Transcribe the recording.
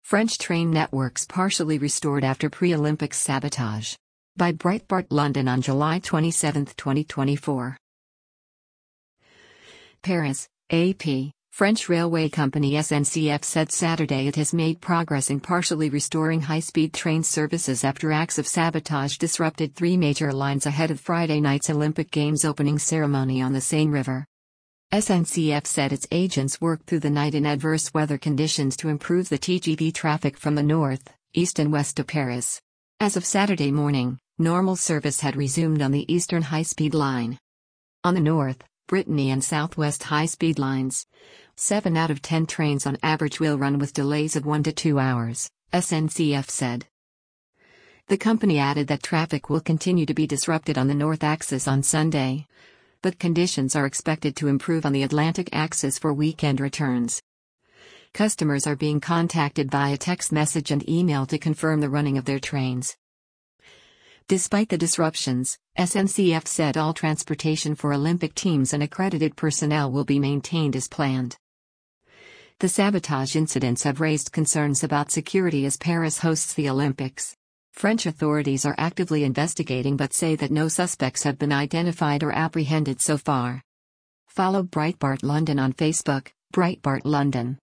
French train networks partially restored after pre-Olympics sabotage. By Breitbart London on July 27, 2024. Paris, AP. French railway company SNCF said Saturday it has made progress in partially restoring high-speed train services after acts of sabotage disrupted three major lines ahead of Friday night's Olympic Games opening ceremony on the Seine River. SNCF said its agents worked through the night in adverse weather conditions to improve the TGV traffic from the north, east and west of Paris. As of Saturday morning, normal service had resumed on the eastern high-speed line. On the north, Brittany and southwest high-speed lines, 7 out of 10 trains on average will run with delays of 1 to 2 hours, SNCF said. The company added that traffic will continue to be disrupted on the north axis on Sunday, but conditions are expected to improve on the Atlantic axis for weekend returns. Customers are being contacted via text message and email to confirm the running of their trains. Despite the disruptions, SNCF said all transportation for Olympic teams and accredited personnel will be maintained as planned. The sabotage incidents have raised concerns about security as Paris hosts the Olympics. French authorities are actively investigating but say that no suspects have been identified or apprehended so far. Follow Breitbart London on Facebook, Breitbart London.